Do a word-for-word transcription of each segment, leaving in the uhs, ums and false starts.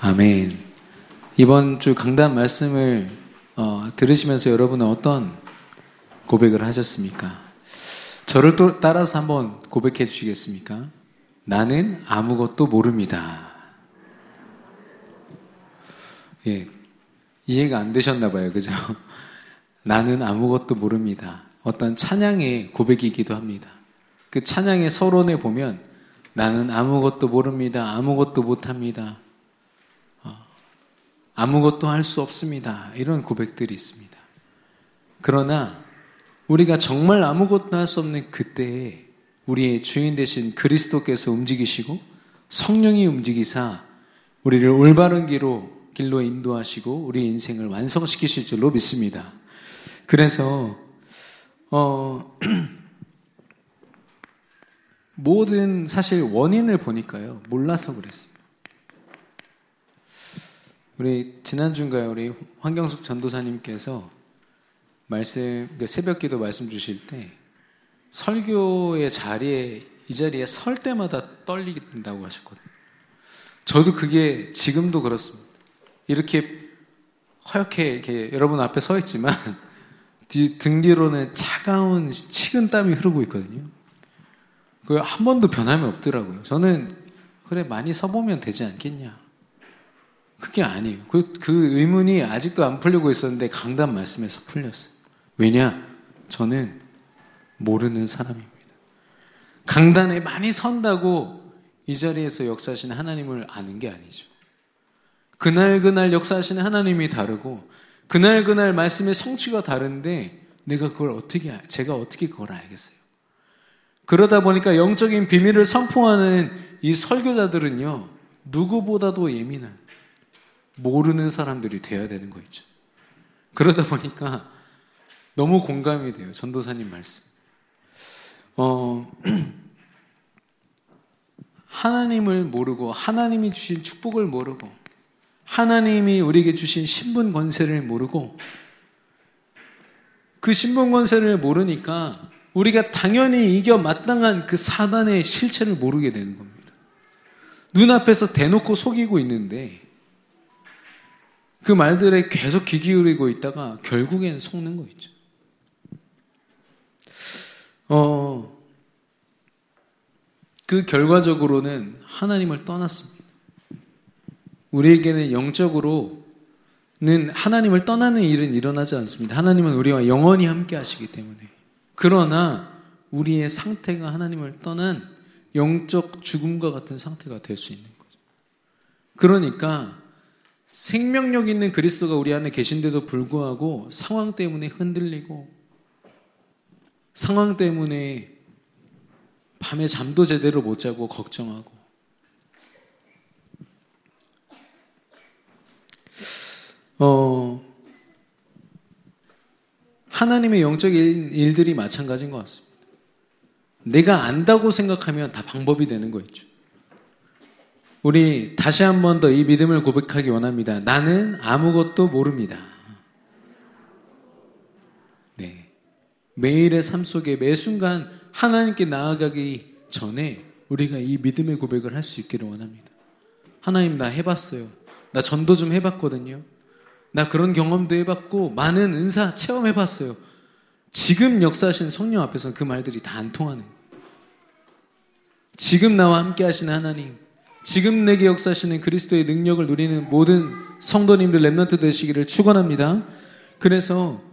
아멘. 이번 주 강단 말씀을 어, 들으시면서 여러분은 어떤 고백을 하셨습니까? 저를 또 따라서 한번 고백해 주시겠습니까? 나는 아무것도 모릅니다. 예, 이해가 안 되셨나 봐요. 그죠? 나는 아무것도 모릅니다. 어떤 찬양의 고백이기도 합니다. 그 찬양의 서론에 보면 나는 아무것도 모릅니다. 아무것도 못합니다. 어, 아무것도 할 수 없습니다. 이런 고백들이 있습니다. 그러나 우리가 정말 아무것도 할 수 없는 그때에 우리의 주인 되신 그리스도께서 움직이시고 성령이 움직이사 우리를 올바른 길로, 길로 인도하시고 우리 인생을 완성시키실 줄로 믿습니다. 그래서 어, 모든 사실 원인을 보니까요 몰라서 그랬어요. 우리 지난주인가요? 우리 황경숙 전도사님께서 말씀, 새벽기도 말씀 주실 때 설교의 자리에 이 자리에 설 때마다 떨린다고 하셨거든요. 저도 그게 지금도 그렇습니다. 이렇게 허옇게 이렇게 여러분 앞에 서 있지만 뒤, 등 뒤로는 차가운 식은 땀이 흐르고 있거든요. 그 한 번도 변함이 없더라고요. 저는 그래 많이 서보면 되지 않겠냐. 그게 아니에요. 그, 그 의문이 아직도 안 풀리고 있었는데 강단 말씀에서 풀렸어요. 왜냐? 저는 모르는 사람입니다. 강단에 많이 선다고 이 자리에서 역사하시는 하나님을 아는 게 아니죠. 그날 그날 역사하시는 하나님이 다르고 그날 그날 말씀의 성취가 다른데 내가 그걸 어떻게 제가 어떻게 그걸 알겠어요? 그러다 보니까 영적인 비밀을 선포하는 이 설교자들은요 누구보다도 예민한 모르는 사람들이 되어야 되는 거 있죠. 그러다 보니까 너무 공감이 돼요. 전도사님 말씀. 어, 하나님을 모르고 하나님이 주신 축복을 모르고 하나님이 우리에게 주신 신분 권세를 모르고 그 신분 권세를 모르니까 우리가 당연히 이겨 마땅한 그 사단의 실체를 모르게 되는 겁니다. 눈앞에서 대놓고 속이고 있는데 그 말들에 계속 귀 기울이고 있다가 결국엔 속는 거 있죠. 어, 그 결과적으로는 하나님을 떠났습니다. 우리에게는 영적으로는 하나님을 떠나는 일은 일어나지 않습니다. 하나님은 우리와 영원히 함께 하시기 때문에. 그러나 우리의 상태가 하나님을 떠난 영적 죽음과 같은 상태가 될 수 있는 거죠. 그러니까 생명력 있는 그리스도가 우리 안에 계신데도 불구하고 상황 때문에 흔들리고 상황 때문에 밤에 잠도 제대로 못 자고 걱정하고 어, 하나님의 영적인 일들이 마찬가지인 것 같습니다. 내가 안다고 생각하면 다 방법이 되는 거 있죠. 우리 다시 한 번 더 이 믿음을 고백하기 원합니다. 나는 아무것도 모릅니다. 네, 매일의 삶 속에 매 순간 하나님께 나아가기 전에 우리가 이 믿음의 고백을 할 수 있기를 원합니다. 하나님, 나 해봤어요. 나 전도 좀 해봤거든요. 나 그런 경험도 해봤고 많은 은사 체험해봤어요. 지금 역사하시는 성령 앞에서는 그 말들이 다 안 통하는 거예요. 지금 나와 함께 하시는 하나님, 지금 내게 역사하시는 그리스도의 능력을 누리는 모든 성도님들 렘넌트 되시기를 축원합니다. 그래서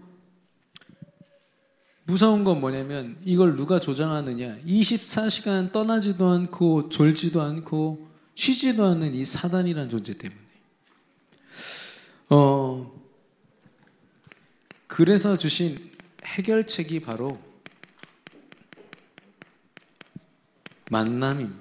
무서운 건 뭐냐면 이걸 누가 조장하느냐, 이십사 시간 떠나지도 않고 졸지도 않고 쉬지도 않는 이 사단이라는 존재 때문에. 어, 그래서 주신 해결책이 바로 만남입니다.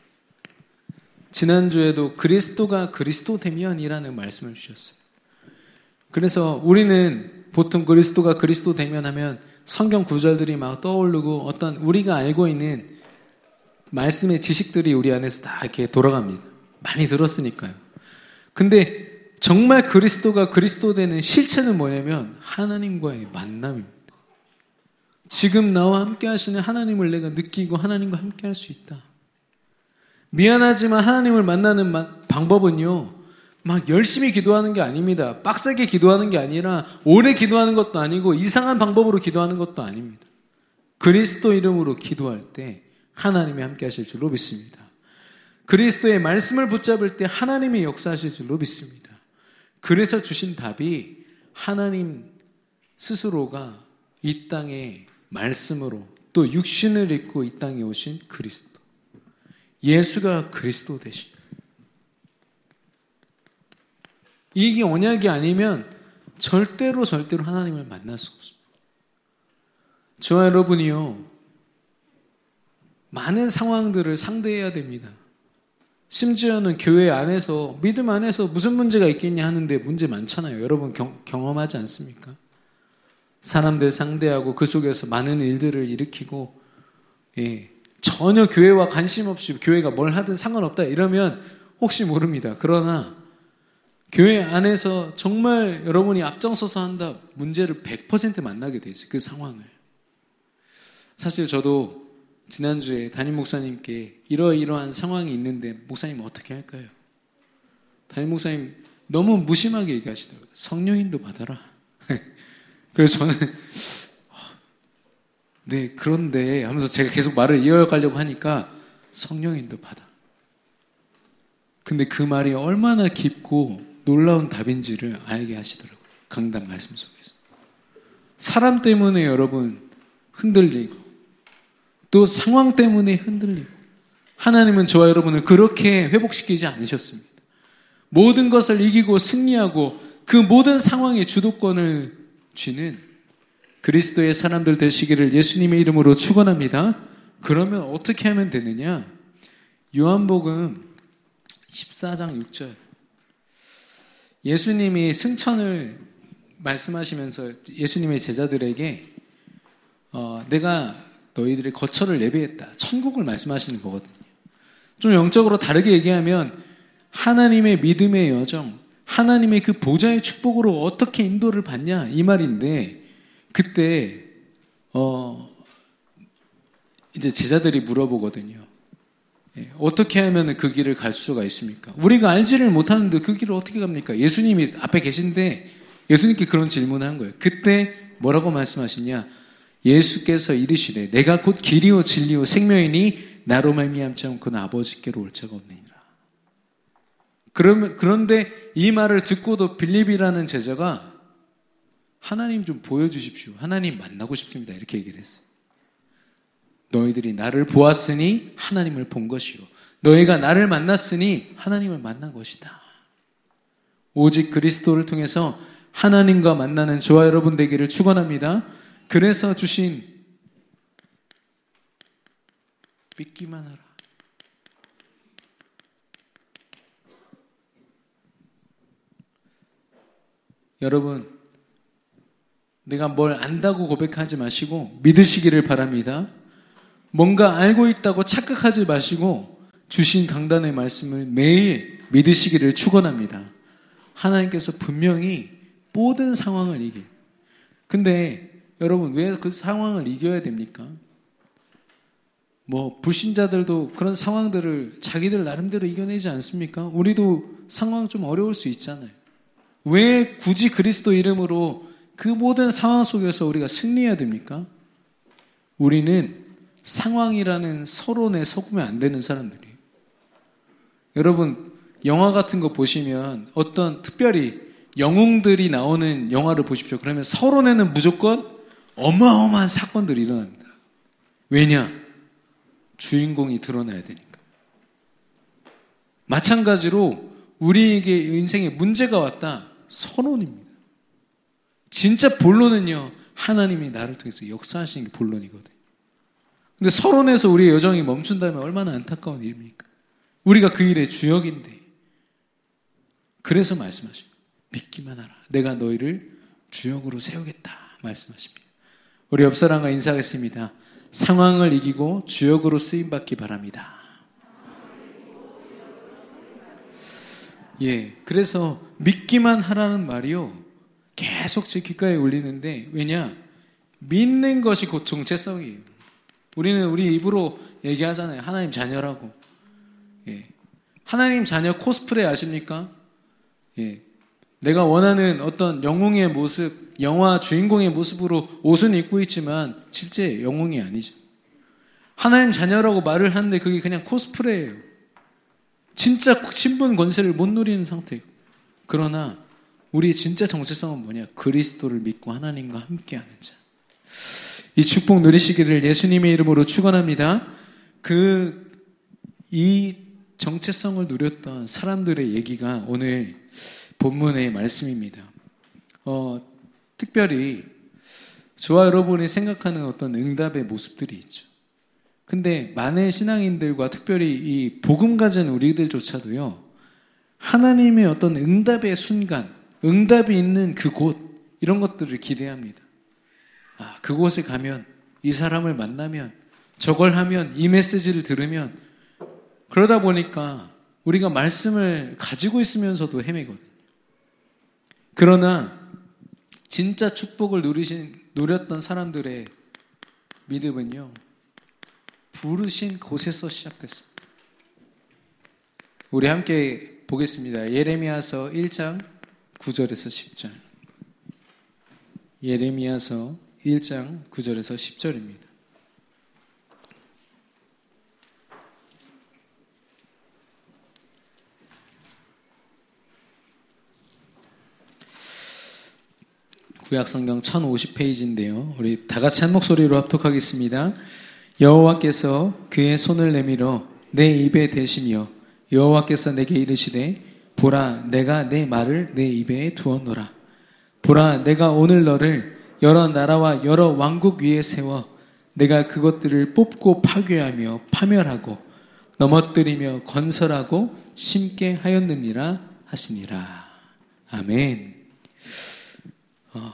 지난주에도 그리스도가 그리스도 되면이라는 말씀을 주셨어요. 그래서 우리는 보통 그리스도가 그리스도 되면 하면 성경 구절들이 막 떠오르고 어떤 우리가 알고 있는 말씀의 지식들이 우리 안에서 다 이렇게 돌아갑니다. 많이 들었으니까요. 근데 정말 그리스도가 그리스도 되는 실체는 뭐냐면 하나님과의 만남입니다. 지금 나와 함께 하시는 하나님을 내가 느끼고 하나님과 함께 할 수 있다. 미안하지만 하나님을 만나는 방법은요, 막 열심히 기도하는 게 아닙니다. 빡세게 기도하는 게 아니라 오래 기도하는 것도 아니고 이상한 방법으로 기도하는 것도 아닙니다. 그리스도 이름으로 기도할 때 하나님이 함께 하실 줄로 믿습니다. 그리스도의 말씀을 붙잡을 때 하나님이 역사하실 줄로 믿습니다. 그래서 주신 답이 하나님 스스로가 이 땅에 말씀으로 또 육신을 입고 이 땅에 오신 그리스도, 예수가 그리스도 되신, 이게 언약이 아니면 절대로 절대로 하나님을 만날 수 없습니다. 저와 여러분이요, 많은 상황들을 상대해야 됩니다. 심지어는 교회 안에서, 믿음 안에서 무슨 문제가 있겠냐 하는데 문제 많잖아요. 여러분 경, 경험하지 않습니까? 사람들 상대하고 그 속에서 많은 일들을 일으키고, 예, 전혀 교회와 관심 없이 교회가 뭘 하든 상관없다 이러면 혹시 모릅니다. 그러나 교회 안에서 정말 여러분이 앞장서서 한다, 문제를 백 퍼센트 만나게 되죠. 그 상황을. 사실 저도 지난주에 담임 목사님께 이러이러한 상황이 있는데 목사님 어떻게 할까요? 담임 목사님 너무 무심하게 얘기하시더라고요. 성령인도 받아라. 그래서 저는 네 그런데 하면서 제가 계속 말을 이어가려고 하니까 성령인도 받아. 근데 그 말이 얼마나 깊고 놀라운 답인지를 알게 하시더라고요. 강단 말씀 속에서. 사람 때문에 여러분 흔들리고 또 상황 때문에 흔들리고, 하나님은 저와 여러분을 그렇게 회복시키지 않으셨습니다. 모든 것을 이기고 승리하고 그 모든 상황의 주도권을 쥐는 그리스도의 사람들 되시기를 예수님의 이름으로 축원합니다. 그러면 어떻게 하면 되느냐? 요한복음 십사 장 육 절, 예수님이 승천을 말씀하시면서 예수님의 제자들에게 어, 내가 너희들의 거처를 예비했다, 천국을 말씀하시는 거거든요. 좀 영적으로 다르게 얘기하면 하나님의 믿음의 여정, 하나님의 그 보좌의 축복으로 어떻게 인도를 받냐 이 말인데, 그때 어 이제 제자들이 물어보거든요. 예, 어떻게 하면 그 길을 갈 수가 있습니까? 우리가 알지를 못하는데 그 길을 어떻게 갑니까? 예수님이 앞에 계신데 예수님께 그런 질문을 한 거예요. 그때 뭐라고 말씀하시냐? 예수께서 이르시되 내가 곧 길이요 진리요 생명이니 나로 말미암지 않고는 아버지께로 올 자가 없느니라. 그러면, 그런데 이 말을 듣고도 빌립이라는 제자가 하나님 좀 보여주십시오, 하나님 만나고 싶습니다, 이렇게 얘기를 했어요. 너희들이 나를 보았으니 하나님을 본 것이요 너희가 나를 만났으니 하나님을 만난 것이다. 오직 그리스도를 통해서 하나님과 만나는 저와 여러분 되기를 축원합니다. 그래서 주신 믿기만 하라. 여러분, 내가 뭘 안다고 고백하지 마시고 믿으시기를 바랍니다. 뭔가 알고 있다고 착각하지 마시고 주신 강단의 말씀을 매일 믿으시기를 축원합니다. 하나님께서 분명히 모든 상황을 이길. 근데 여러분, 왜 그 상황을 이겨야 됩니까? 뭐 불신자들도 그런 상황들을 자기들 나름대로 이겨내지 않습니까? 우리도 상황 좀 어려울 수 있잖아요. 왜 굳이 그리스도 이름으로 그 모든 상황 속에서 우리가 승리해야 됩니까? 우리는 상황이라는 서론에 속으면 안 되는 사람들이에요. 여러분, 영화 같은 거 보시면 어떤 특별히 영웅들이 나오는 영화를 보십시오. 그러면 서론에는 무조건 어마어마한 사건들이 일어납니다. 왜냐? 주인공이 드러나야 되니까. 마찬가지로 우리에게 인생에 문제가 왔다, 서론입니다. 진짜 본론은요, 하나님이 나를 통해서 역사하시는 게 본론이거든요. 근데 서론에서 우리의 여정이 멈춘다면 얼마나 안타까운 일입니까? 우리가 그 일의 주역인데. 그래서 말씀하십니다. 믿기만 하라. 내가 너희를 주역으로 세우겠다 말씀하십니다. 우리 옆 사람과 인사하겠습니다. 상황을 이기고 주역으로 쓰임받기 바랍니다. 예, 그래서 믿기만 하라는 말이요, 계속 제 귓가에 울리는데, 왜냐? 믿는 것이 곧 정체성이에요. 우리는 우리 입으로 얘기하잖아요. 하나님 자녀라고. 예. 하나님 자녀 코스프레 아십니까? 예, 내가 원하는 어떤 영웅의 모습, 영화 주인공의 모습으로 옷은 입고 있지만 실제 영웅이 아니죠. 하나님 자녀라고 말을 하는데 그게 그냥 코스프레예요. 진짜 신분 권세를 못 누리는 상태예요. 그러나 우리의 진짜 정체성은 뭐냐? 그리스도를 믿고 하나님과 함께하는 자. 이 축복 누리시기를 예수님의 이름으로 축원합니다. 그 이 정체성을 누렸던 사람들의 얘기가 오늘 본문의 말씀입니다. 어, 특별히 저와 여러분이 생각하는 어떤 응답의 모습들이 있죠. 근데 많은 신앙인들과 특별히 이 복음 가진 우리들조차도요, 하나님의 어떤 응답의 순간, 응답이 있는 그곳, 이런 것들을 기대합니다. 아, 그곳에 가면, 이 사람을 만나면, 저걸 하면, 이 메시지를 들으면, 그러다 보니까 우리가 말씀을 가지고 있으면서도 헤매거든요. 그러나 진짜 축복을 누리신, 누렸던 사람들의 믿음은요, 부르신 곳에서 시작됐습니다. 우리 함께 보겠습니다. 예레미야서 일 장 구 절에서 십 절. 예레미야서 일 장 구 절에서 십 절입니다. 구약성경 천오십 페이지인데요. 우리 다 같이 한 목소리로 합독하겠습니다. 여호와께서 그의 손을 내밀어 내 입에 대시며 여호와께서 내게 이르시되 보라 내가 내 말을 내 입에 두었노라. 보라 내가 오늘 너를 여러 나라와 여러 왕국 위에 세워 내가 그것들을 뽑고 파괴하며 파멸하고 넘어뜨리며 건설하고 심게 하였느니라 하시니라. 아멘. 어,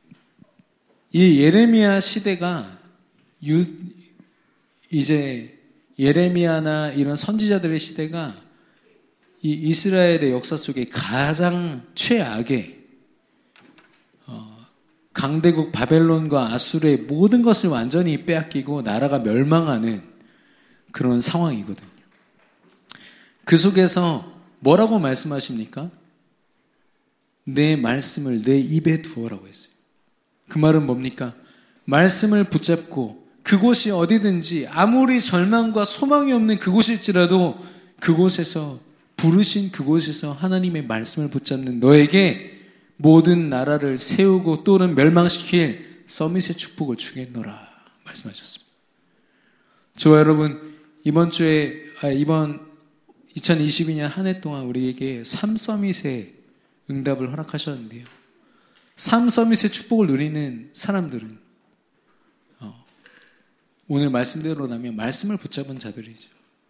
이 예레미야 시대가 유, 이제 예레미야나 이런 선지자들의 시대가 이 이스라엘의 역사 속에 가장 최악의 어, 강대국 바벨론과 아수르의 모든 것을 완전히 빼앗기고 나라가 멸망하는 그런 상황이거든요. 그 속에서 뭐라고 말씀하십니까? 내 말씀을 내 입에 두어라고 했어요. 그 말은 뭡니까? 말씀을 붙잡고 그곳이 어디든지 아무리 절망과 소망이 없는 그곳일지라도 그곳에서 부르신 그곳에서 하나님의 말씀을 붙잡는 너에게 모든 나라를 세우고 또는 멸망시킬 서밋의 축복을 주겠노라 말씀하셨습니다. 저와 여러분 이번 주에 아, 이번 이천이십이 년 한 해 동안 우리에게 삼 서밋의 응답을 허락하셨는데요. 삼 서밋의 축복을 누리는 사람들은 어, 오늘 말씀대로라면 말씀을 붙잡은 자들이죠.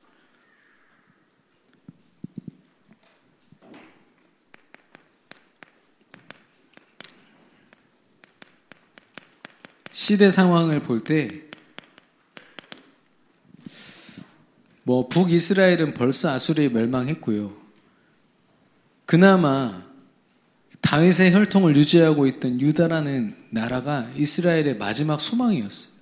시대 상황을 볼 때 뭐 북이스라엘은 벌써 아수르에 멸망했고요. 그나마 다윗의 혈통을 유지하고 있던 유다라는 나라가 이스라엘의 마지막 소망이었어요.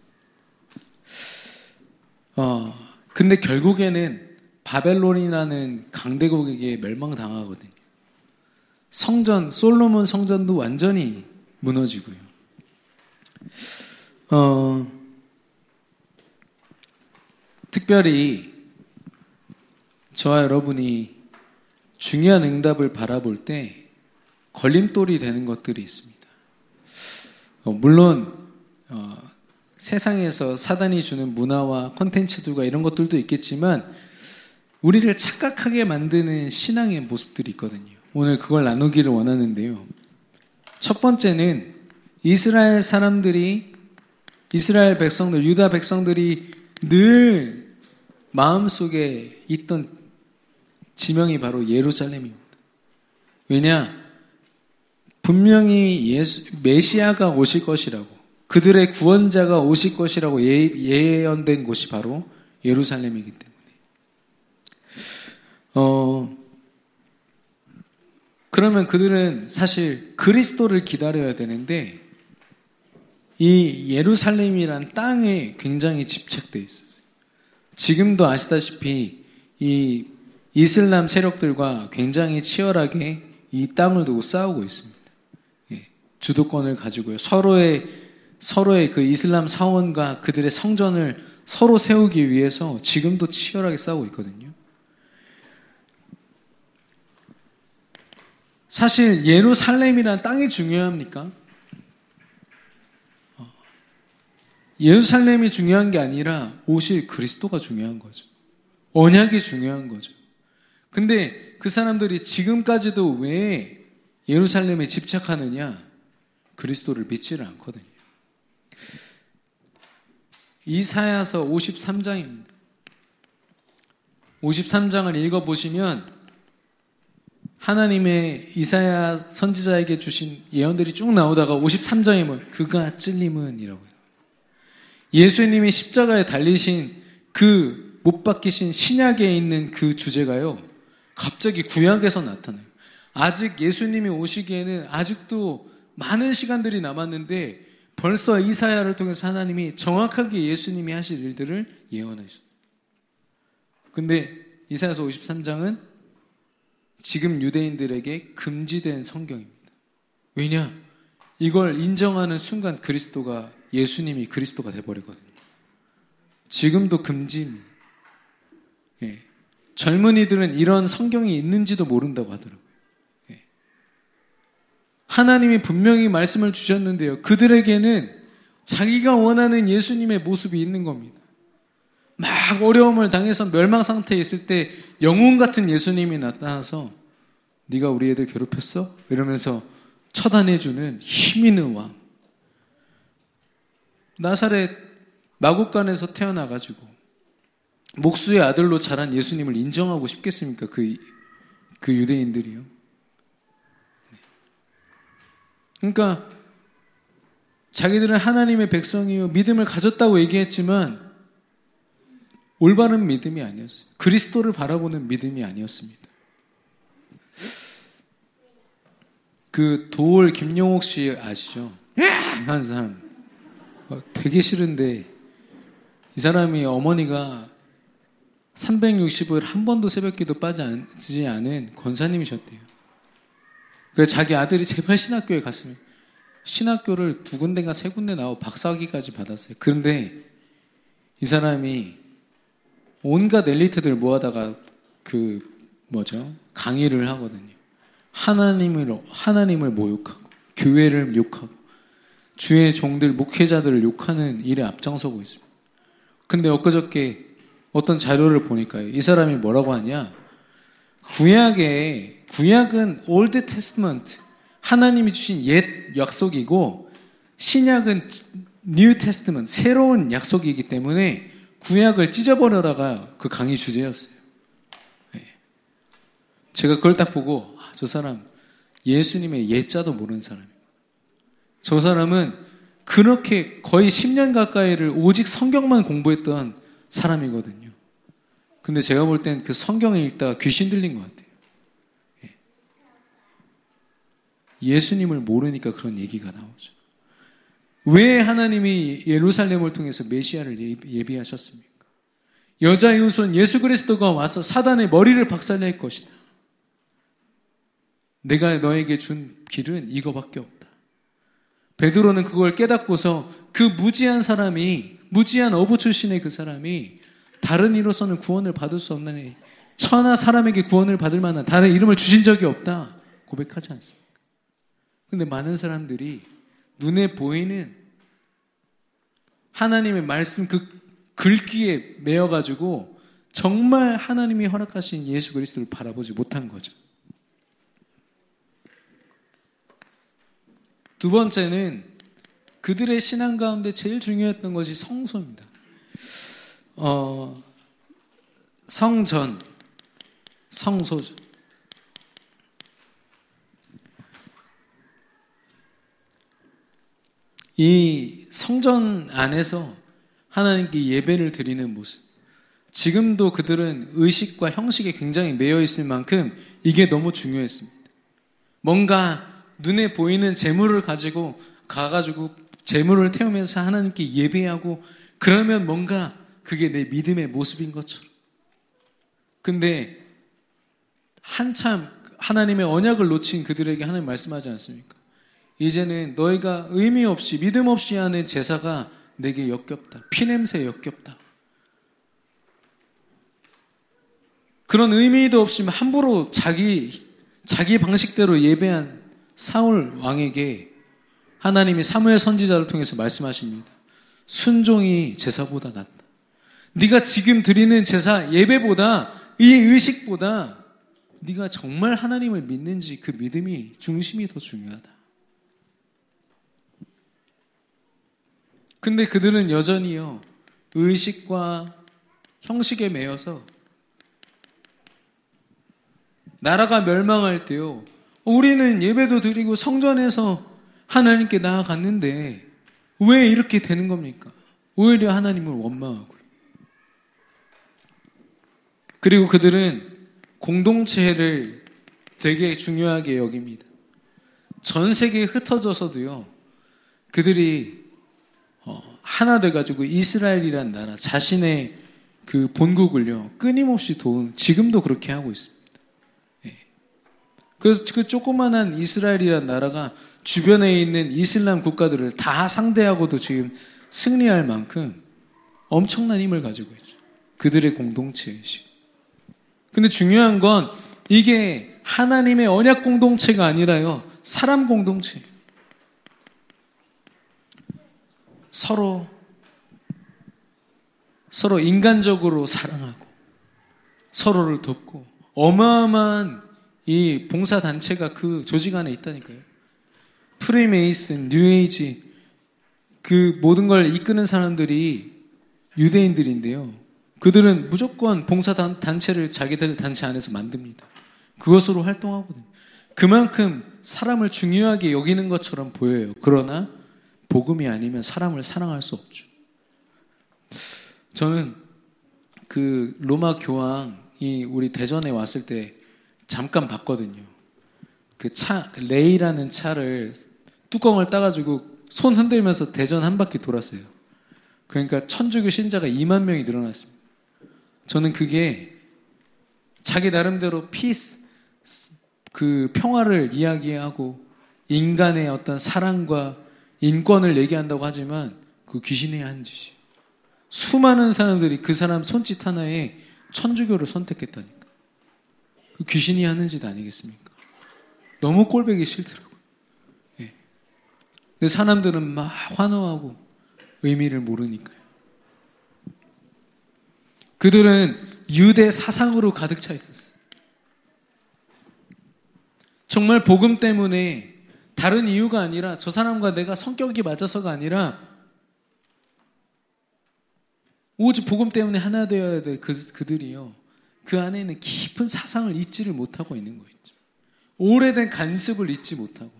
어, 근데 결국에는 바벨론이라는 강대국에게 멸망당하거든요. 성전, 솔로몬 성전도 완전히 무너지고요. 어, 특별히 저와 여러분이 중요한 응답을 바라볼 때 걸림돌이 되는 것들이 있습니다. 어, 물론 어, 세상에서 사단이 주는 문화와 콘텐츠들과 이런 것들도 있겠지만 우리를 착각하게 만드는 신앙의 모습들이 있거든요. 오늘 그걸 나누기를 원하는데요. 첫 번째는 이스라엘 사람들이 이스라엘 백성들, 유다 백성들이 늘 마음속에 있던 지명이 바로 예루살렘입니다. 왜냐? 분명히 예수, 메시아가 오실 것이라고, 그들의 구원자가 오실 것이라고 예, 예언된 곳이 바로 예루살렘이기 때문에. 어, 그러면 그들은 사실 그리스도를 기다려야 되는데 이 예루살렘이란 땅에 굉장히 집착되어 있었어요. 지금도 아시다시피 이 이슬람 세력들과 굉장히 치열하게 이 땅을 두고 싸우고 있습니다. 예, 주도권을 가지고요. 서로의 서로의 그 이슬람 사원과 그들의 성전을 서로 세우기 위해서 지금도 치열하게 싸우고 있거든요. 사실 예루살렘이라는 땅이 중요합니까? 예루살렘이 중요한 게 아니라 오실 그리스도가 중요한 거죠. 언약이 중요한 거죠. 근데 그 사람들이 지금까지도 왜 예루살렘에 집착하느냐? 그리스도를 믿지를 않거든요. 이사야서 오십삼 장입니다. 오십삼 장을 읽어보시면 하나님의 이사야 선지자에게 주신 예언들이 쭉 나오다가 오십삼 장에 뭐 그가 찔림은 이라고 해요. 예수님이 십자가에 달리신 그 못 박히신 신약에 있는 그 주제가요, 갑자기 구약에서 나타나요. 아직 예수님이 오시기에는 아직도 많은 시간들이 남았는데 벌써 이사야를 통해서 하나님이 정확하게 예수님이 하실 일들을 예언하셨어요. 근데 이사야서 오십삼 장은 지금 유대인들에게 금지된 성경입니다. 왜냐? 이걸 인정하는 순간 그리스도가, 예수님이 그리스도가 돼버리거든요. 지금도 금지입니다. 예. 젊은이들은 이런 성경이 있는지도 모른다고 하더라고요. 예. 하나님이 분명히 말씀을 주셨는데요, 그들에게는 자기가 원하는 예수님의 모습이 있는 겁니다. 막 어려움을 당해서 멸망 상태에 있을 때 영웅 같은 예수님이 나타나서 네가 우리 애들 괴롭혔어? 이러면서 처단해주는 힘 있는 왕. 나사렛 마국간에서 태어나가지고 목수의 아들로 자란 예수님을 인정하고 싶겠습니까? 그, 그 유대인들이요. 그러니까 자기들은 하나님의 백성이요 믿음을 가졌다고 얘기했지만 올바른 믿음이 아니었어요. 그리스도를 바라보는 믿음이 아니었습니다. 그 도올 김용옥 씨 아시죠? 하는 사람 되게 싫은데 이 사람이 어머니가 삼백육십 일 한 번도 새벽기도 빠지지 않은 권사님이셨대요. 그래서 자기 아들이 제발 신학교에 갔으면 신학교를 두 군데가 세 군데 나오고 박사학위까지 받았어요. 그런데 이 사람이 온갖 엘리트들 모아다가 그 뭐죠? 강의를 하거든요. 하나님을 하나님을 모욕하고 교회를 욕하고 주의 종들 목회자들을 욕하는 일에 앞장서고 있습니다. 근데 엊그저께 어떤 자료를 보니까요, 이 사람이 뭐라고 하냐? 구약에 구약은 올드 테스트먼트, 하나님이 주신 옛 약속이고 신약은 뉴 테스트먼트, 새로운 약속이기 때문에 구약을 찢어버려다가 그 강의 주제였어요. 네. 제가 그걸 딱 보고 아, 저 사람 예수님의 예자도 모르는 사람이고, 저 사람은 그렇게 거의 십 년 가까이를 오직 성경만 공부했던 사람이거든요. 근데 제가 볼 땐 그 성경을 읽다가 귀신 들린 것 같아요. 예. 예수님을 모르니까 그런 얘기가 나오죠. 왜 하나님이 예루살렘을 통해서 메시아를 예비하셨습니까? 여자의 후손 예수 그리스도가 와서 사단의 머리를 박살낼 것이다. 내가 너에게 준 길은 이거밖에 없다. 베드로는 그걸 깨닫고서 그 무지한 사람이, 무지한 어부 출신의 그 사람이 다른 이로서는 구원을 받을 수 없는, 천하 사람에게 구원을 받을 만한 다른 이름을 주신 적이 없다 고백하지 않습니까? 근데 많은 사람들이 눈에 보이는 하나님의 말씀 그 글귀에 매여가지고 정말 하나님이 허락하신 예수 그리스도를 바라보지 못한 거죠. 두 번째는 그들의 신앙 가운데 제일 중요했던 것이 성소입니다. 어, 성전, 성소죠. 이 성전 안에서 하나님께 예배를 드리는 모습, 지금도 그들은 의식과 형식에 굉장히 매여 있을 만큼 이게 너무 중요했습니다. 뭔가 눈에 보이는 재물을 가지고 가가지고 재물을 태우면서 하나님께 예배하고 그러면 뭔가 그게 내 믿음의 모습인 것처럼. 근데 한참 하나님의 언약을 놓친 그들에게 하나님 말씀하지 않습니까? 이제는 너희가 의미 없이 믿음 없이 하는 제사가 내게 역겹다. 피냄새에 역겹다. 그런 의미도 없이 함부로 자기 자기 방식대로 예배한 사울 왕에게 하나님이 사무엘 선지자를 통해서 말씀하십니다. 순종이 제사보다 낫다. 네가 지금 드리는 제사 예배보다 이 의식보다 네가 정말 하나님을 믿는지 그 믿음이 중심이 더 중요하다. 근데 그들은 여전히요 의식과 형식에 매여서 나라가 멸망할 때요 우리는 예배도 드리고 성전에서 하나님께 나아갔는데 왜 이렇게 되는 겁니까? 오히려 하나님을 원망하고요. 그리고 그들은 공동체를 되게 중요하게 여깁니다. 전 세계에 흩어져서도요 그들이 하나 돼가지고 이스라엘이란 나라 자신의 그 본국을요 끊임없이 도운 지금도 그렇게 하고 있습니다. 예. 그래서 그 조그만한 이스라엘이란 나라가 주변에 있는 이슬람 국가들을 다 상대하고도 지금 승리할 만큼 엄청난 힘을 가지고 있죠. 그들의 공동체의식. 근데 중요한 건 이게 하나님의 언약 공동체가 아니라요 사람 공동체예요. 서로 서로 인간적으로 사랑하고 서로를 돕고 어마어마한 이 봉사단체가 그 조직 안에 있다니까요. 프리메이슨, 뉴에이지 그 모든 걸 이끄는 사람들이 유대인들인데요. 그들은 무조건 봉사단체를 자기들 단체 안에서 만듭니다. 그것으로 활동하거든요. 그만큼 사람을 중요하게 여기는 것처럼 보여요. 그러나 복음이 아니면 사람을 사랑할 수 없죠. 저는 그 로마 교황이 우리 대전에 왔을 때 잠깐 봤거든요. 그 차, 레이라는 차를 뚜껑을 따가지고 손 흔들면서 대전 한 바퀴 돌았어요. 그러니까 천주교 신자가 이만 명이 늘어났습니다. 저는 그게 자기 나름대로 피스, 그 평화를 이야기하고 인간의 어떤 사랑과 인권을 얘기한다고 하지만 그 귀신이 한 짓이에요. 수많은 사람들이 그 사람 손짓 하나에 천주교를 선택했다니까. 그 귀신이 하는 짓 아니겠습니까? 너무 꼴보기 싫더라고요. 예. 근데 사람들은 막 환호하고 의미를 모르니까요. 그들은 유대 사상으로 가득 차 있었어요. 정말 복음 때문에 다른 이유가 아니라 저 사람과 내가 성격이 맞아서가 아니라 오직 복음 때문에 하나 되어야 될 그, 그들이요. 그 안에 있는 깊은 사상을 잊지를 못하고 있는 거죠. 오래된 간습을 잊지 못하고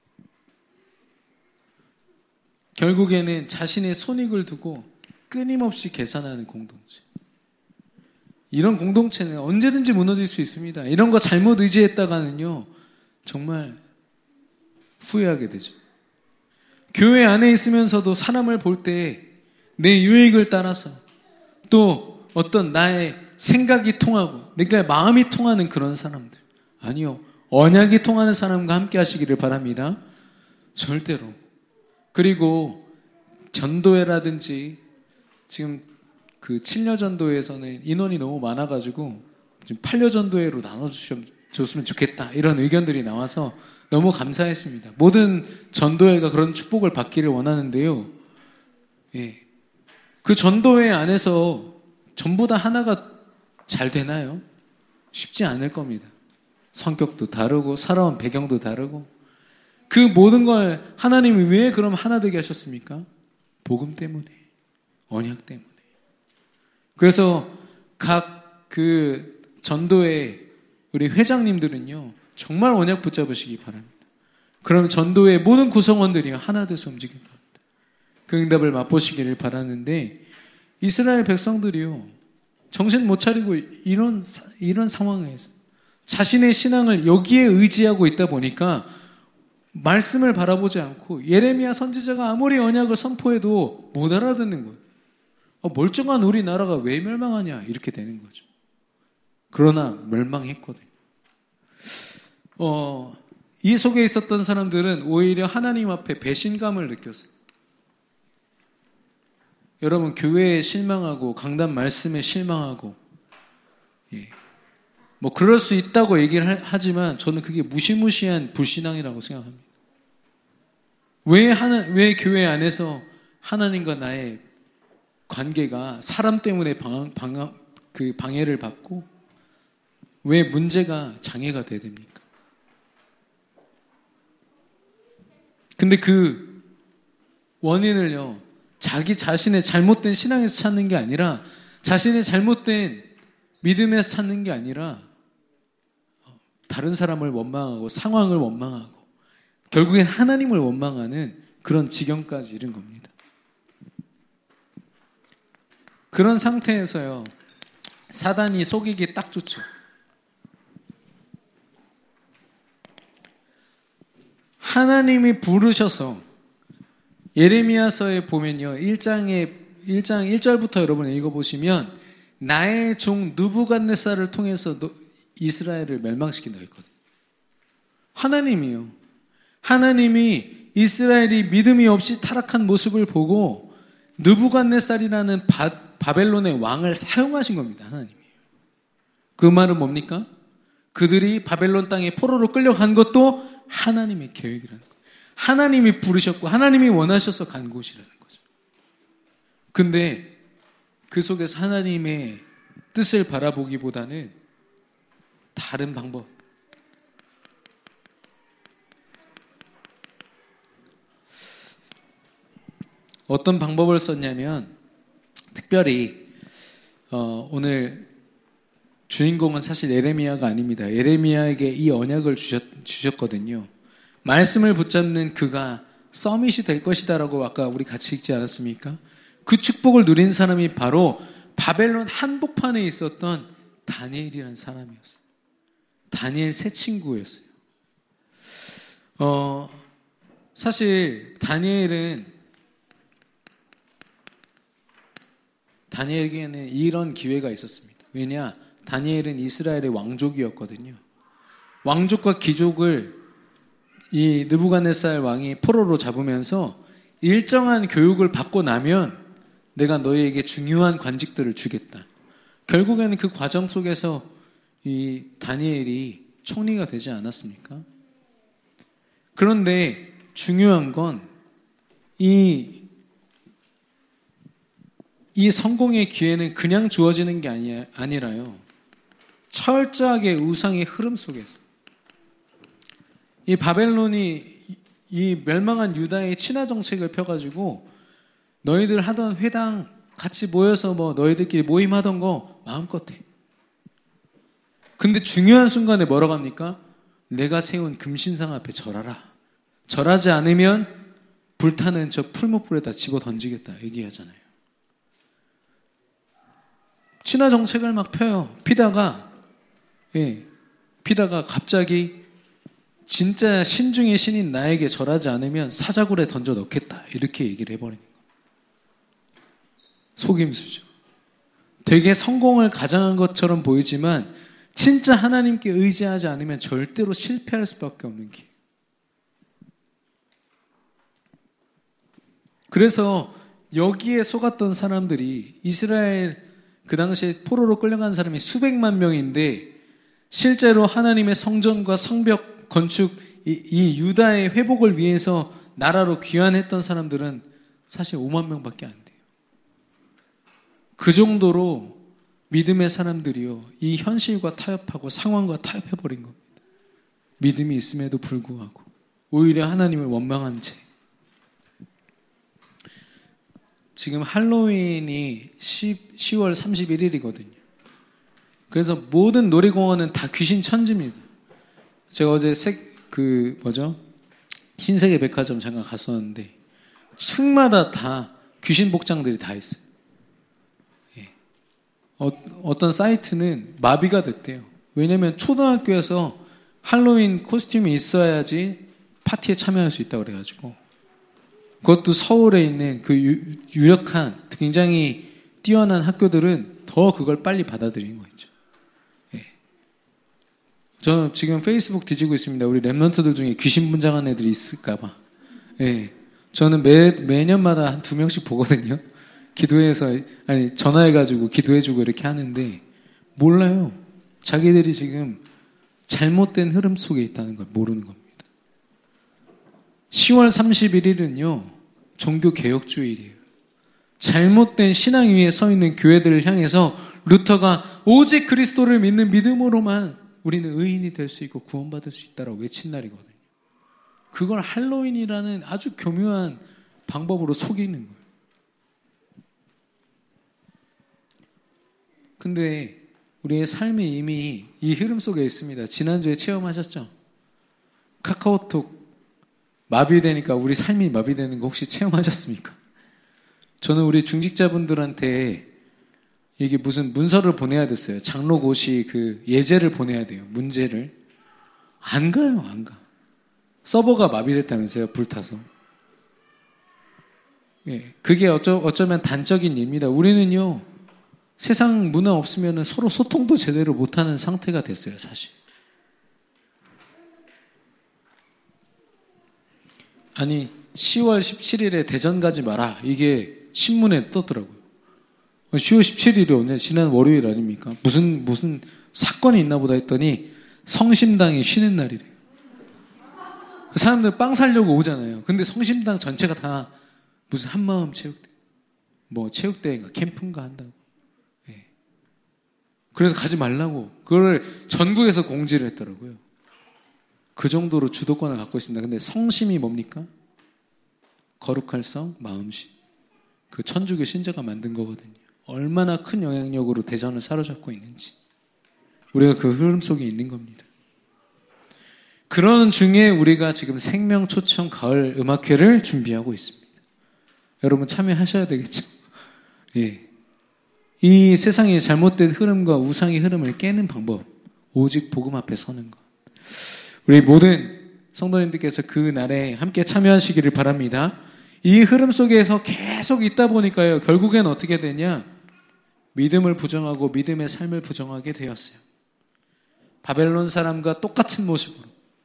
결국에는 자신의 손익을 두고 끊임없이 계산하는 공동체. 이런 공동체는 언제든지 무너질 수 있습니다. 이런 거 잘못 의지했다가는요 정말 후회하게 되죠. 교회 안에 있으면서도 사람을 볼 때 내 유익을 따라서 또 어떤 나의 생각이 통하고 내가 마음이 통하는 그런 사람들, 아니요, 언약이 통하는 사람과 함께 하시기를 바랍니다. 절대로. 그리고 전도회라든지 지금 그 칠려 전도회에서는 인원이 너무 많아가지고 지금 팔려 전도회로 나눠줬으면 좋겠다 이런 의견들이 나와서 너무 감사했습니다. 모든 전도회가 그런 축복을 받기를 원하는데요. 예. 그 전도회 안에서 전부 다 하나가 잘 되나요? 쉽지 않을 겁니다. 성격도 다르고 살아온 배경도 다르고 그 모든 걸 하나님이 왜 그럼 하나 되게 하셨습니까? 복음 때문에, 언약 때문에. 그래서 각 그 전도회 우리 회장님들은요 정말 언약 붙잡으시기 바랍니다. 그럼 전도회 모든 구성원들이 하나 돼서 움직일 겁니다. 그 응답을 맛보시기를 바라는데 이스라엘 백성들이요 정신 못 차리고 이런 이런 상황에서 자신의 신앙을 여기에 의지하고 있다 보니까 말씀을 바라보지 않고 예레미야 선지자가 아무리 언약을 선포해도 못 알아듣는 거예요. 아, 멀쩡한 우리나라가 왜 멸망하냐 이렇게 되는 거죠. 그러나 멸망했거든요. 어, 이 속에 있었던 사람들은 오히려 하나님 앞에 배신감을 느꼈어요. 여러분, 교회에 실망하고 강단 말씀에 실망하고, 예. 뭐 그럴 수 있다고 얘기를 하지만 저는 그게 무시무시한 불신앙이라고 생각합니다. 왜 하나, 왜 교회 안에서 하나님과 나의 관계가 사람 때문에 방, 방, 그 방해를 받고 왜 문제가 장애가 돼야 됩니까? 근데 그 원인을요, 자기 자신의 잘못된 신앙에서 찾는 게 아니라 자신의 잘못된 믿음에서 찾는 게 아니라 다른 사람을 원망하고 상황을 원망하고 결국엔 하나님을 원망하는 그런 지경까지 이른 겁니다. 그런 상태에서요, 사단이 속이기 딱 좋죠. 하나님이 부르셔서 예레미야서에 보면요, 일 장에 일 장 일 절부터 여러분 읽어보시면 나의 종 느부갓네살을 통해서 이스라엘을 멸망시킨다고 했거든요. 하나님이요. 하나님이 이스라엘이 믿음이 없이 타락한 모습을 보고 느부갓네살이라는 바, 바벨론의 왕을 사용하신 겁니다. 하나님이. 그 말은 뭡니까? 그들이 바벨론 땅에 포로로 끌려간 것도 하나님의 계획이라는 거예요. 하나님이 부르셨고 하나님이 원하셔서 간 곳이라는 거죠. 근데 그 속에서 하나님의 뜻을 바라보기보다는 다른 방법, 어떤 방법을 썼냐면, 특별히 어, 오늘 주인공은 사실 예레미야가 아닙니다. 예레미야에게 이 언약을 주셨, 주셨거든요. 말씀을 붙잡는 그가 서밋이 될 것이다 라고 아까 우리 같이 읽지 않았습니까? 그 축복을 누린 사람이 바로 바벨론 한복판에 있었던 다니엘이라는 사람이었어요. 다니엘 세 친구였어요. 어, 사실 다니엘은 다니엘에게는 이런 기회가 있었습니다. 왜냐? 다니엘은 이스라엘의 왕족이었거든요. 왕족과 귀족을 이 느부갓네살 왕이 포로로 잡으면서 일정한 교육을 받고 나면 내가 너희에게 중요한 관직들을 주겠다. 결국에는 그 과정 속에서 이 다니엘이 총리가 되지 않았습니까? 그런데 중요한 건 이 이 성공의 기회는 그냥 주어지는 게 아니, 아니라요. 철저하게 우상의 흐름 속에서 이 바벨론이 이 멸망한 유다의 친화 정책을 펴가지고 너희들 하던 회당 같이 모여서 뭐 너희들끼리 모임하던 거 마음껏 해. 근데 중요한 순간에 뭐라고 합니까? 내가 세운 금신상 앞에 절하라. 절하지 않으면 불타는 저 풀무불에다 집어 던지겠다 얘기하잖아요. 친화 정책을 막 펴요. 피다가 예, 피다가 갑자기 진짜 신중의 신인 나에게 절하지 않으면 사자굴에 던져 넣겠다 이렇게 얘기를 해버리는 거예요. 속임수죠. 되게 성공을 가장한 것처럼 보이지만 진짜 하나님께 의지하지 않으면 절대로 실패할 수밖에 없는 길. 그래서 여기에 속았던 사람들이 이스라엘 그 당시에 포로로 끌려간 사람이 수백만 명인데 실제로 하나님의 성전과 성벽 건축 이, 이 유다의 회복을 위해서 나라로 귀환했던 사람들은 사실 오만 명밖에 안 돼요. 그 정도로 믿음의 사람들이요, 이 현실과 타협하고 상황과 타협해버린 겁니다. 믿음이 있음에도 불구하고 오히려 하나님을 원망한 채. 지금 할로윈이 시월 삼십일일이거든요. 그래서 모든 놀이공원은 다 귀신 천지입니다. 제가 어제 색, 그, 뭐죠? 신세계 백화점 잠깐 갔었는데, 층마다 다 귀신 복장들이 다 있어요. 예. 어, 어떤 사이트는 마비가 됐대요. 왜냐면 초등학교에서 할로윈 코스튬이 있어야지 파티에 참여할 수 있다고 그래가지고, 그것도 서울에 있는 그 유, 유력한 굉장히 뛰어난 학교들은 더 그걸 빨리 받아들인 거 있죠. 예. 저는 지금 페이스북 뒤지고 있습니다. 우리 랩런트들 중에 귀신 분장한 애들이 있을까봐. 예. 저는 매, 매년마다 한 두 명씩 보거든요. 기도해서, 아니, 전화해가지고 기도해주고 이렇게 하는데, 몰라요. 자기들이 지금 잘못된 흐름 속에 있다는 걸 모르는 겁니다. 시월 삼십일일은요, 종교개혁주일이에요. 잘못된 신앙 위에 서 있는 교회들을 향해서 루터가 오직 그리스도를 믿는 믿음으로만 우리는 의인이 될 수 있고 구원받을 수 있다라고 외친 날이거든요. 그걸 할로윈이라는 아주 교묘한 방법으로 속이는 거예요. 근데 우리의 삶이 이미 이 흐름 속에 있습니다. 지난주에 체험하셨죠? 카카오톡 마비되니까 우리 삶이 마비되는 거 혹시 체험하셨습니까? 저는 우리 중직자분들한테 이게 무슨 문서를 보내야 됐어요. 장로고시 그 예제를 보내야 돼요. 문제를. 안 가요, 안 가. 서버가 마비됐다면서요, 불타서. 예, 그게 어쩌, 어쩌면 단적인 일입니다. 우리는요, 세상 문화 없으면 서로 소통도 제대로 못하는 상태가 됐어요, 사실. 아니, 시월 십칠일에 대전 가지 마라. 이게 신문에 떴더라고요. 시월 십칠일이 오늘 지난 월요일 아닙니까? 무슨 무슨 사건이 있나 보다 했더니 성심당이 쉬는 날이래요. 사람들 빵 사려고 오잖아요. 근데 성심당 전체가 다 무슨 한마음 체육대, 뭐 체육대회인가 캠프인가 한다고. 예. 그래서 가지 말라고 그걸 전국에서 공지를 했더라고요. 그 정도로 주도권을 갖고 있습니다. 근데 성심이 뭡니까? 거룩할 성, 마음심. 그 천주교 신자가 만든 거거든요. 얼마나 큰 영향력으로 대전을 사로잡고 있는지. 우리가 그 흐름 속에 있는 겁니다. 그런 중에 우리가 지금 생명초청 가을 음악회를 준비하고 있습니다. 여러분 참여하셔야 되겠죠? 예. 이 세상의 잘못된 흐름과 우상의 흐름을 깨는 방법, 오직 복음 앞에 서는 것. 우리 모든 성도님들께서 그 날에 함께 참여하시기를 바랍니다. 이 흐름 속에서 계속 있다 보니까요, 결국엔 어떻게 되냐? 믿음을 부정하고 믿음의 삶을 부정하게 되었어요. 바벨론 사람과 똑같은 모습으로.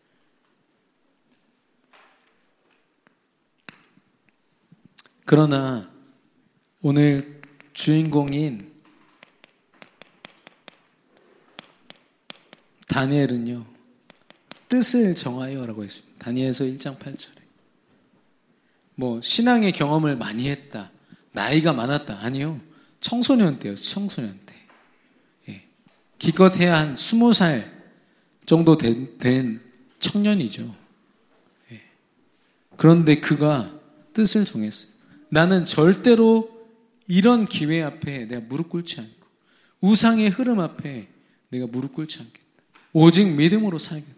그러나 오늘 주인공인 다니엘은요, 뜻을 정하여라고 했습니다. 다니엘서 일 장 팔 절에. 뭐 신앙의 경험을 많이 했다, 나이가 많았다, 아니요. 청소년 때요, 청소년 때. 예. 기껏해야 한 스무 살 정도 된, 된 청년이죠. 예. 그런데 그가 뜻을 정했어요. 나는 절대로 이런 기회 앞에 내가 무릎 꿇지 않고 우상의 흐름 앞에 내가 무릎 꿇지 않겠다. 오직 믿음으로 살겠다.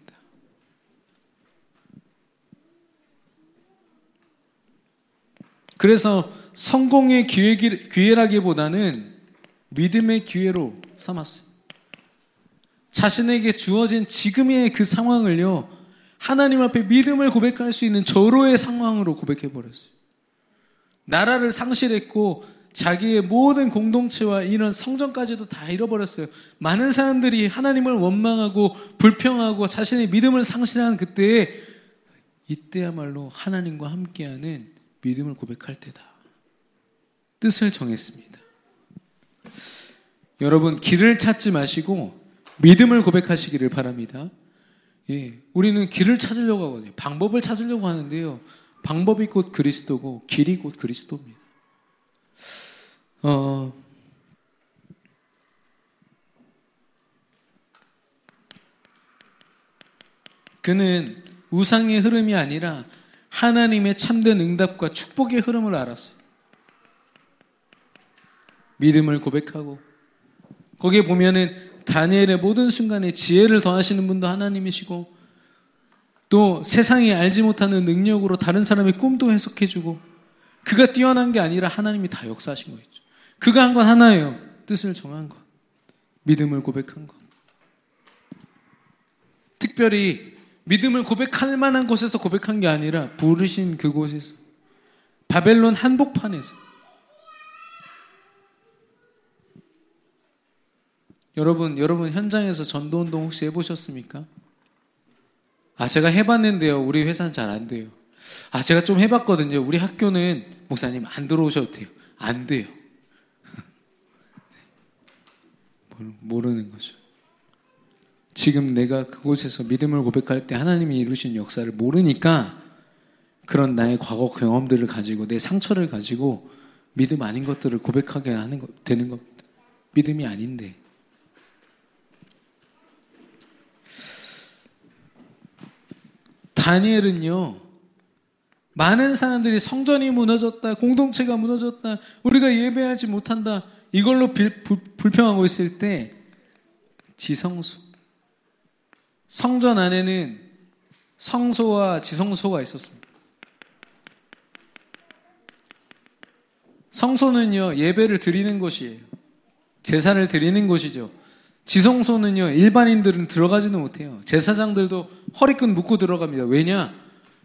그래서 성공의 기회, 기회라기보다는 믿음의 기회로 삼았어요. 자신에게 주어진 지금의 그 상황을요, 하나님 앞에 믿음을 고백할 수 있는 절호의 상황으로 고백해버렸어요. 나라를 상실했고 자기의 모든 공동체와 이런 성전까지도 다 잃어버렸어요. 많은 사람들이 하나님을 원망하고 불평하고 자신의 믿음을 상실한 그때에 이때야말로 하나님과 함께하는 믿음을 고백할 때다. 뜻을 정했습니다. 여러분, 길을 찾지 마시고 믿음을 고백하시기를 바랍니다. 예, 우리는 길을 찾으려고 하거든요. 방법을 찾으려고 하는데요, 방법이 곧 그리스도고 길이 곧 그리스도입니다. 어, 그는 우상의 흐름이 아니라 하나님의 참된 응답과 축복의 흐름을 알았어요. 믿음을 고백하고, 거기에 보면은 다니엘의 모든 순간에 지혜를 더하시는 분도 하나님이시고, 또 세상이 알지 못하는 능력으로 다른 사람의 꿈도 해석해주고, 그가 뛰어난 게 아니라 하나님이 다 역사하신 거였죠. 그가 한 건 하나예요. 뜻을 정한 것, 믿음을 고백한 것. 특별히 믿음을 고백할 만한 곳에서 고백한 게 아니라 부르신 그곳에서, 바벨론 한복판에서. 여러분, 여러분 현장에서 전도운동 혹시 해보셨습니까? 아, 제가 해봤는데요. 우리 회사는 잘 안 돼요. 아, 제가 좀 해봤거든요. 우리 학교는 목사님 안 들어오셔도 돼요. 안 돼요. 모르는 거죠. 지금 내가 그곳에서 믿음을 고백할 때 하나님이 이루신 역사를 모르니까 그런 나의 과거 경험들을 가지고 내 상처를 가지고 믿음 아닌 것들을 고백하게 하는 거, 되는 겁니다. 믿음이 아닌데. 다니엘은요, 많은 사람들이 성전이 무너졌다, 공동체가 무너졌다, 우리가 예배하지 못한다, 이걸로 빌, 불, 불평하고 있을 때 지성소, 성전 안에는 성소와 지성소가 있었습니다. 성소는요, 예배를 드리는 곳이에요. 제사를 드리는 곳이죠. 지성소는요, 일반인들은 들어가지는 못해요. 제사장들도 허리끈 묶고 들어갑니다. 왜냐?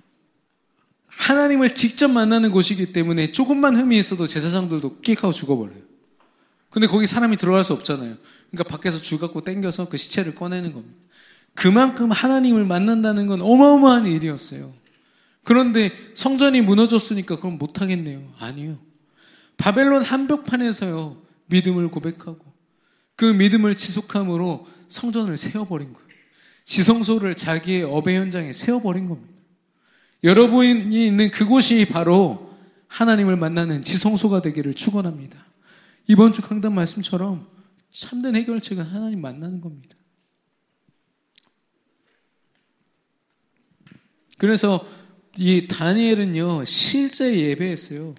하나님을 직접 만나는 곳이기 때문에 조금만 흠이 있어도 제사장들도 끽 하고 죽어버려요. 근데 거기 사람이 들어갈 수 없잖아요. 그러니까 밖에서 줄 갖고 당겨서 그 시체를 꺼내는 겁니다. 그만큼 하나님을 만난다는 건 어마어마한 일이었어요. 그런데 성전이 무너졌으니까 그럼 못하겠네요. 아니요. 바벨론 한복판에서요, 믿음을 고백하고 그 믿음을 지속함으로 성전을 세워버린 거예요. 지성소를 자기의 업의 현장에 세워버린 겁니다. 여러분이 있는 그곳이 바로 하나님을 만나는 지성소가 되기를 축원합니다. 이번 주 강단 말씀처럼 참된 해결책은 하나님 만나는 겁니다. 그래서 이 다니엘은요, 실제 예배했어요.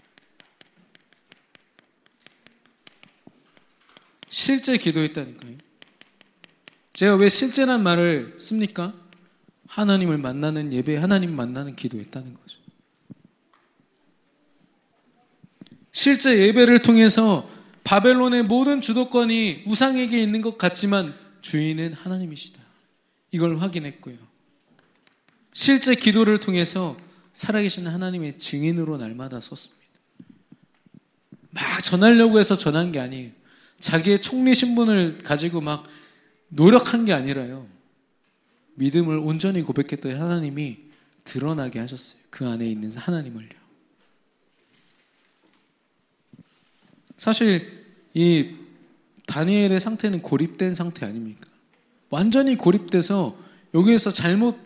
실제 기도했다니까요. 제가 왜 실제란 말을 씁니까? 하나님을 만나는 예배, 하나님 만나는 기도했다는 거죠. 실제 예배를 통해서 바벨론의 모든 주도권이 우상에게 있는 것 같지만 주인은 하나님이시다. 이걸 확인했고요. 실제 기도를 통해서 살아계신 하나님의 증인으로 날마다 섰습니다. 막 전하려고 해서 전한 게 아니에요. 자기의 총리 신분을 가지고 막 노력한 게 아니라요. 믿음을 온전히 고백했던 하나님이 드러나게 하셨어요. 그 안에 있는 하나님을요. 사실 이 다니엘의 상태는 고립된 상태 아닙니까? 완전히 고립돼서 여기에서 잘못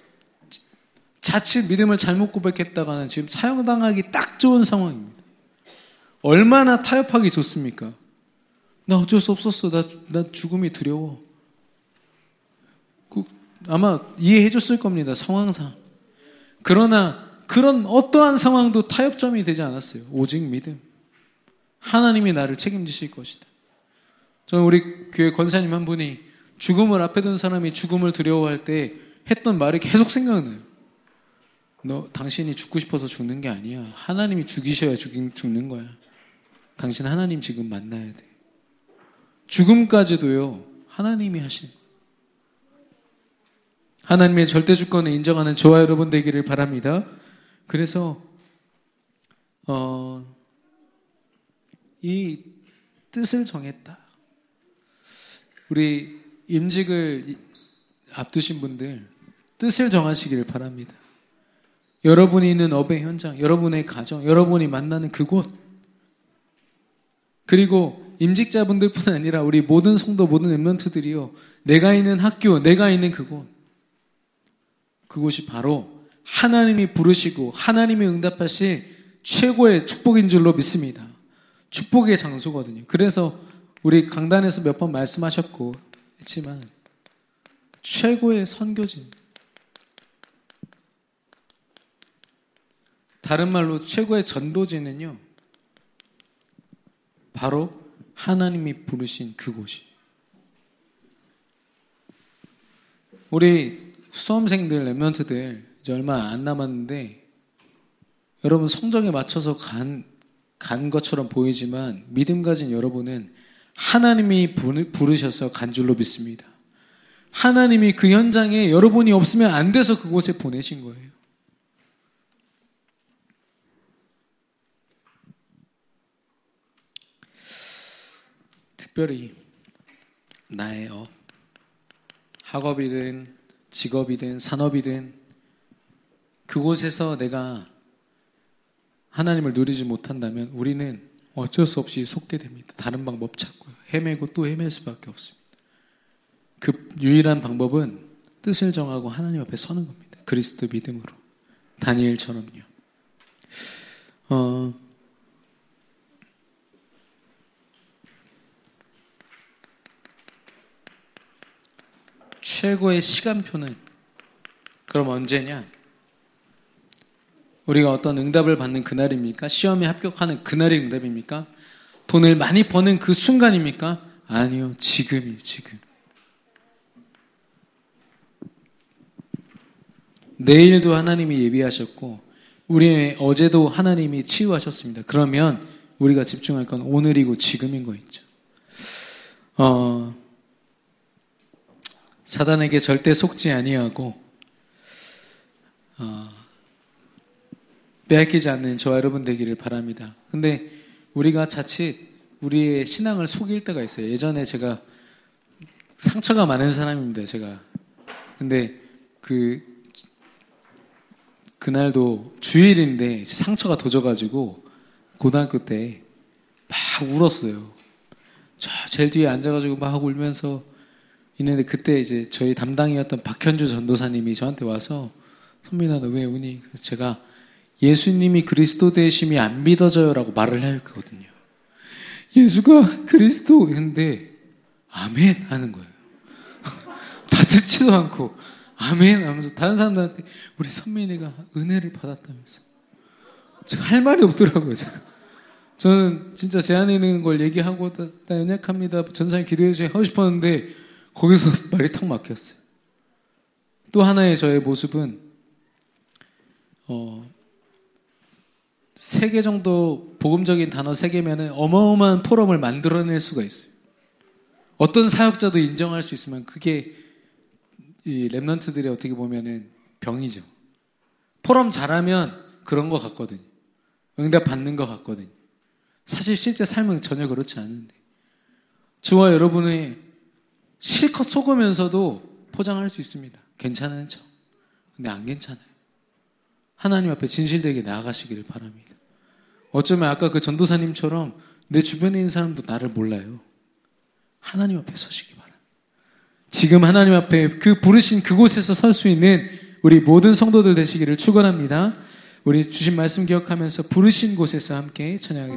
자칫 믿음을 잘못 고백했다가는 지금 사형당하기 딱 좋은 상황입니다. 얼마나 타협하기 좋습니까? 나 어쩔 수 없었어. 나, 나 죽음이 두려워. 그, 아마 이해해 줬을 겁니다. 상황상. 그러나 그런 어떠한 상황도 타협점이 되지 않았어요. 오직 믿음. 하나님이 나를 책임지실 것이다. 저는 우리 교회 권사님 한 분이 죽음을 앞에 둔 사람이 죽음을 두려워할 때 했던 말이 계속 생각나요. 너 당신이 죽고 싶어서 죽는 게 아니야. 하나님이 죽이셔야 죽인, 죽는 거야. 당신 하나님 지금 만나야 돼. 죽음까지도요, 하나님이 하시는 거예요. 하나님의 절대 주권을 인정하는 저와 여러분 되기를 바랍니다. 그래서 어, 이 뜻을 정했다. 우리 임직을 앞두신 분들 뜻을 정하시기를 바랍니다. 여러분이 있는 업의 현장, 여러분의 가정, 여러분이 만나는 그곳, 그리고 임직자분들뿐 아니라 우리 모든 성도, 모든 렘넌트들이요, 내가 있는 학교, 내가 있는 그곳, 그곳이 바로 하나님이 부르시고 하나님이 응답하실 최고의 축복인 줄로 믿습니다. 축복의 장소거든요. 그래서 우리 강단에서 몇 번 말씀하셨고 했지만 최고의 선교진, 다른 말로 최고의 전도지는요, 바로 하나님이 부르신 그곳이. 우리 수험생들, 렘넌트들 이제 얼마 안 남았는데 여러분 성적에 맞춰서 간, 간 것처럼 보이지만 믿음 가진 여러분은 하나님이 부르셔서 간 줄로 믿습니다. 하나님이 그 현장에 여러분이 없으면 안 돼서 그곳에 보내신 거예요. 특별히 나의 업, 학업이든 직업이든 산업이든 그곳에서 내가 하나님을 누리지 못한다면 우리는 어쩔 수 없이 속게 됩니다. 다른 방법 찾고요. 헤매고 또 헤맬 수밖에 없습니다. 그 유일한 방법은 뜻을 정하고 하나님 앞에 서는 겁니다. 그리스도 믿음으로. 다니엘처럼요. 어, 최고의 시간표는 그럼 언제냐? 우리가 어떤 응답을 받는 그날입니까? 시험에 합격하는 그날이 응답입니까? 돈을 많이 버는 그 순간입니까? 아니요, 지금이요, 지금. 내일도 하나님이 예비하셨고 우리의 어제도 하나님이 치유하셨습니다. 그러면 우리가 집중할 건 오늘이고 지금인 거 있죠. 어, 사단에게 절대 속지 아니하고 어, 빼앗기지 않는 저와 여러분 되기를 바랍니다. 근데 우리가 자칫 우리의 신앙을 속일 때가 있어요. 예전에 제가 상처가 많은 사람입니다. 제가. 근데 그 그날도 주일인데 상처가 도져가지고 고등학교 때 막 울었어요. 저 제일 뒤에 앉아가지고 막 울면서 있는데 그때 이제 저희 담당이었던 박현주 전도사님이 저한테 와서 선민아 너 왜 우니? 그래서 제가 예수님이 그리스도 되심이 안 믿어져요라고 말을 했거든요. 예수가 그리스도 했는데 아멘 하는 거예요. 다 듣지도 않고 아멘 하면서 다른 사람들한테 우리 선민이가 은혜를 받았다면서 제가 할 말이 없더라고요. 제가. 저는 진짜 제 안에 있는 걸 얘기하고 나 연약합니다. 전사님 기도해 주세요 하고 싶었는데 거기서 말이 턱 막혔어요. 또 하나의 저의 모습은 어, 세 개 정도 복음적인 단어 세 개면은 어마어마한 포럼을 만들어낼 수가 있어요. 어떤 사역자도 인정할 수 있으면 그게 이 랩런트들이 어떻게 보면은 병이죠. 포럼 잘하면 그런 것 같거든요. 응답 받는 것 같거든요. 사실 실제 삶은 전혀 그렇지 않은데 저와 여러분의 실컷 속으면서도 포장할 수 있습니다. 괜찮은 척. 근데 안 괜찮아요. 하나님 앞에 진실되게 나아가시기를 바랍니다. 어쩌면 아까 그 전도사님처럼 내 주변에 있는 사람도 나를 몰라요. 하나님 앞에 서시기 바랍니다. 지금 하나님 앞에 그 부르신 그곳에서 설 수 있는 우리 모든 성도들 되시기를 축원합니다. 우리 주신 말씀 기억하면서 부르신 곳에서 함께 찬양하겠습니다.